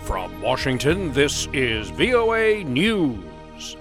From Washington, this is VOA News.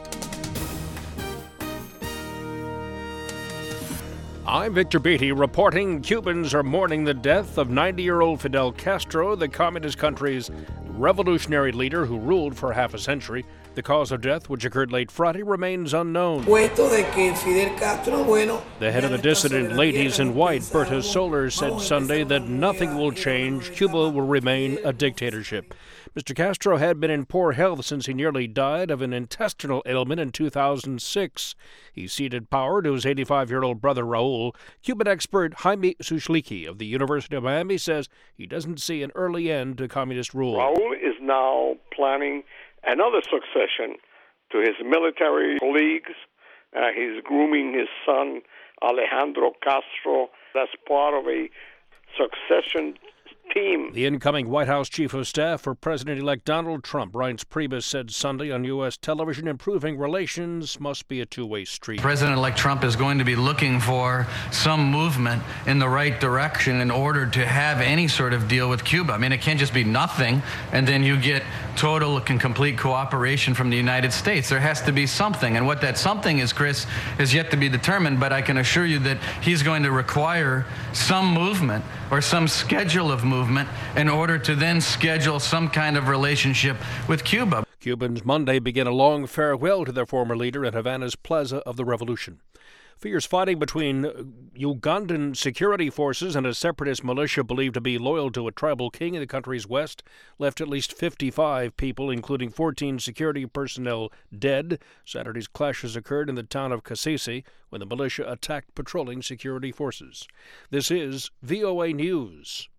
I'm Victor Beatty reporting Cubans are mourning the death of 90-year-old Fidel Castro, the communist country's revolutionary leader who ruled for half a century. The cause of death, which occurred late Friday, remains unknown. The head of the dissident Ladies in White, Berta Soler, said Sunday that nothing will change. Cuba will remain a dictatorship. Mr. Castro had been in poor health since he nearly died of an intestinal ailment in 2006. He ceded power to his 85-year-old brother Raul. Cuban expert Jaime Suchliki of the University of Miami says he doesn't see an early end to communist rule. Raul is now planning another succession to his military colleagues. He's grooming his son, Alejandro Castro, as part of a succession team. The incoming White House Chief of Staff for President-elect Donald Trump, Reince Priebus, said Sunday on U.S. television, improving relations must be a two-way street. President-elect Trump is going to be looking for some movement in the right direction in order to have any sort of deal with Cuba. I mean, it can't just be nothing, and then you get total and complete cooperation from the United States. There has to be something, and what that something is, Chris, is yet to be determined, but I can assure you that he's going to require some movement or some schedule of movement in order to then schedule some kind of relationship with Cuba. Cubans Monday began a long farewell to their former leader at Havana's Plaza of the Revolution. Fierce fighting between Ugandan security forces and a separatist militia believed to be loyal to a tribal king in the country's west left at least 55 people, including 14 security personnel, dead. Saturday's clashes occurred in the town of Kasese when the militia attacked patrolling security forces. This is VOA News.